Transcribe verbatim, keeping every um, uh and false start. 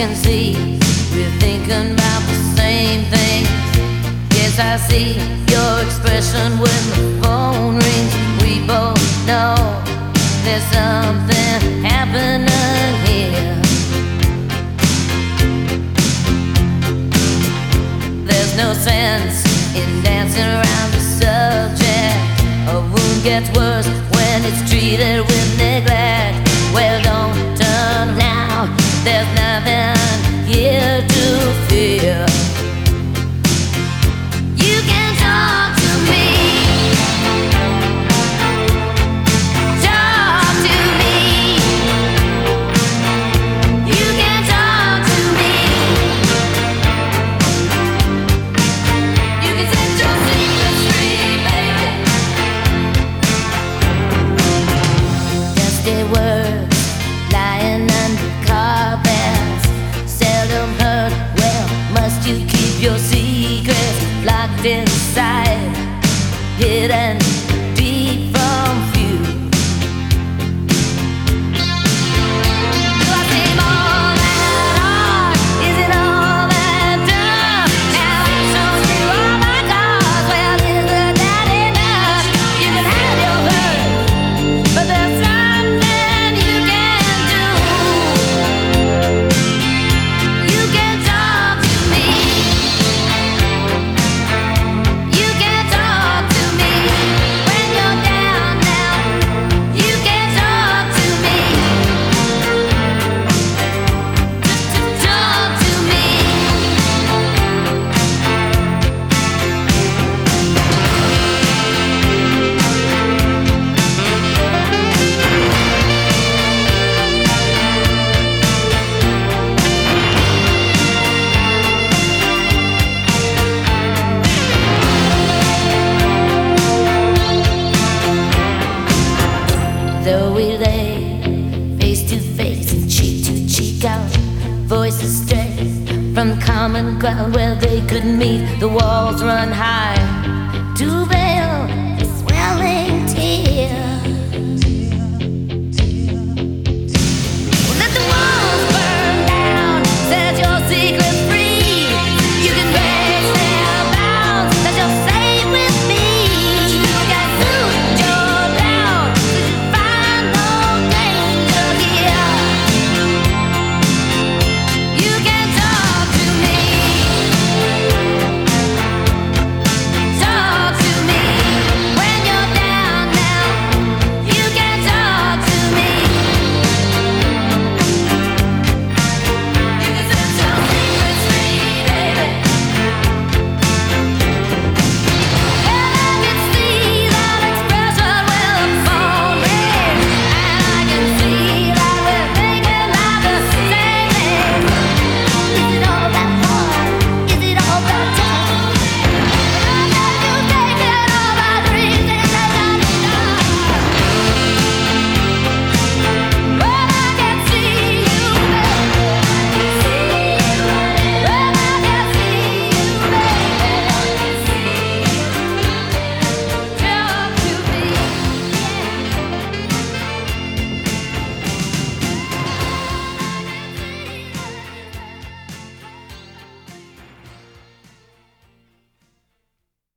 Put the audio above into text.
can see we're thinking about the same thing. Yes, I see your expression when the phone rings. We both know there's something happening here. There's no sense in dancing around the subject. A wound gets worse when it's treated with neglect. Well, don't turn now, there's nothing here to fear. You can talk to me, talk to me. You can talk to me. You can set your secrets free, baby. Dusty words lying under carpets, seldom heard. Well, must you keep your secrets locked inside, hidden deep from view? Do I seem all that hard? Is it all that tough? Now I show you all my cards. Well, isn't that enough? You can have your hurt, but there's something you can do. You can talk to me. You can talk to me when you're down now. You can talk to me. Talk to me. Though we lay face to face and cheek to cheek, our voices stray from the common ground where they could meet. The walls run high. Too bad